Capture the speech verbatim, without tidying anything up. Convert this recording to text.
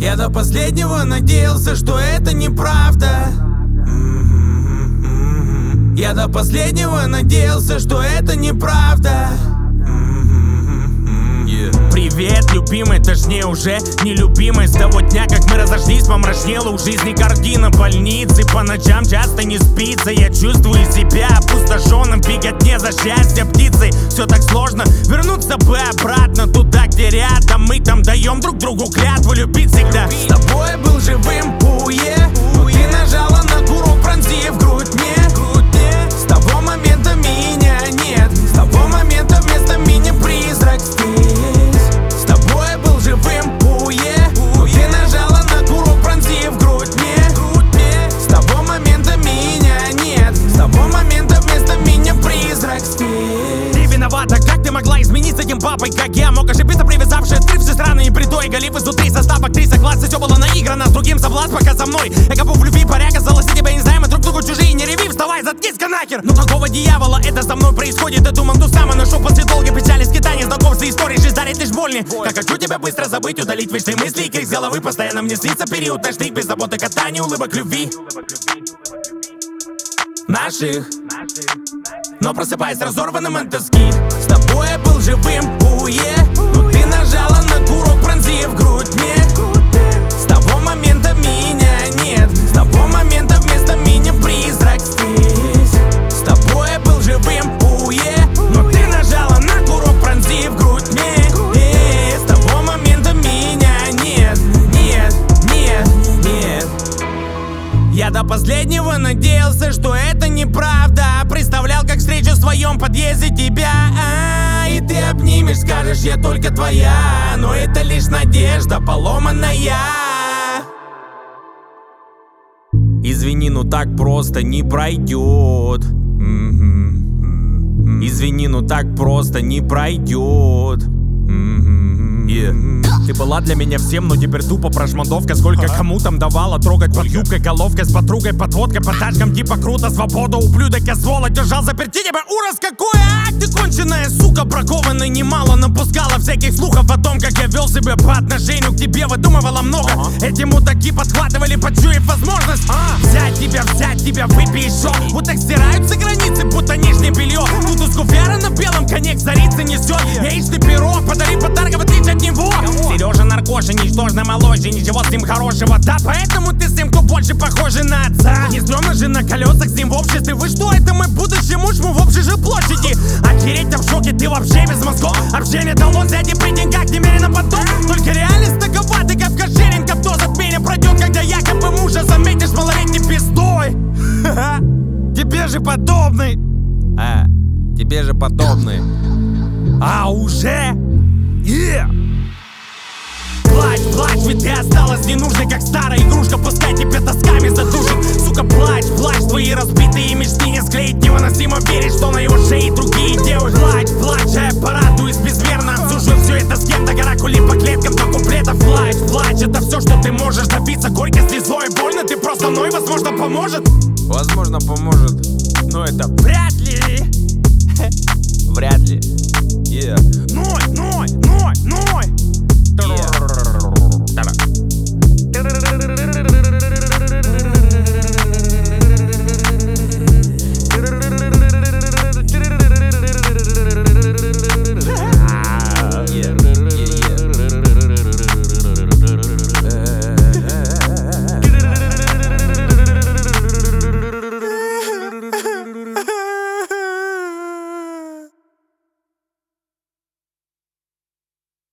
Я до последнего надеялся, что это неправда. Я до последнего надеялся, что это неправда. Привет, любимый, точнее уже нелюбимый. С того дня, как мы разошлись, помрачнела у жизни картина больницы. По ночам часто не спится, я чувствую себя опустошенным в беготне за счастье птицы. Все так сложно вернуться бы обратно туда, где рядом. Мы там даем друг другу клятву любить всегда. С тобой был живым пуе, но ты нажала на курок, пронзив грудь мне. С того момента меня нет, с того момента вместо меня призрак здесь. С тобой был живым пуе, но ты нажала на курок, пронзив грудь мне. С того момента меня нет, с того момента вместо меня призрак здесь. Ты виновата, как ты могла изменить с этим папой, как я мог ошибиться, привязавшись, открывшись раны и бредой. Голив изнутри состав актриса класса, все было наиграно, с другим соблазн пока со мной. Я копу в любви, поряга, залоси тебя, не знаем, мы друг другу чужие, не реви, вставай, заткнись-ка нахер. Ну какого дьявола это со мной происходит? Я думал, ну сам нашел после долгой печали, скитаний, знакомств и историй, жизнь дарит лишь больни. Как хочу тебя быстро забыть, удалить вечные мысли и крик с головы. Постоянно мне снится период ночных, без заботы, катания, улыбок, любви наших. Но просыпаясь разорванным от тоски. С тобой я был живым пуе, но ты нажала на курок, пронзив грудь мне. С того момента меня нет, с того момента вместо меня призрак здесь. С тобой я был живым пуе, но ты нажала на курок, пронзив грудь мне. И с того момента меня нет, нет, нет, нет. Я до последнего надеялся, что это неправда. Представлял, как встречу в своем подъезде тебя, а, и ты обнимешь, скажешь, я только твоя. Но это лишь надежда поломанная. Извини, ну так просто не пройдет. Извини, ну так просто не пройдет. Yeah. Ты была для меня всем, но теперь тупо прошмандовка. Сколько кому там давала трогать под юбкой, головкой с подругой, подводкой, по тачкам типа круто, свобода, ублюдок, я сволочь, держал заперти тебя, ужас какой, а ты конченая сука, бракованная немало, напускала всяких слухов о том, как я вел себя по отношению к тебе, выдумывала много. Эти мудаки подхватывали, почуяв возможность взять тебя, взять тебя, выпей еще. Вот так стираются границы, будто нижнее белье. Тут из куфера на белом коне к царице несет яичный пирог, подари подарка в отличие от него. Сережа наркоша, ничтожно моложе, ничего с ним хорошего. Да, поэтому ты с ним кто больше похожи на отца. Не стрёмно же на колесах с ним в обществе. Вы что, это мой будущий муж, мы в общей же площади. Охереть, а в шоке, ты вообще без мозгов. Общение дало сзади при деньгах немерено потом. Только реальность такова, ты как Кошеренко. Кто затмение пройдет, когда якобы мужа заметишь малолетней пиздой. Тебе же подобный. А, тебе же подобный. А уже? Yeah. Плачь, плачь, ведь ты осталась ненужной, как старая игрушка. Пускай тебя тосками задушит. Сука, плачь, плачь, твои разбитые мечты не склеить. Невыносимо верить, что на его шее другие девушки. Плачь, плачь, а я порадуюсь безмерно. Обсужу все это с кем-то, каракули по клеткам до куплетов. Плачь, плачь, это все, что ты можешь добиться. Горько, слезой, больно, ты просто ной, возможно, поможет. Возможно, поможет, но это вряд ли. Вряд ли. Yeah. Ной, ной, ной, ной. Yeah.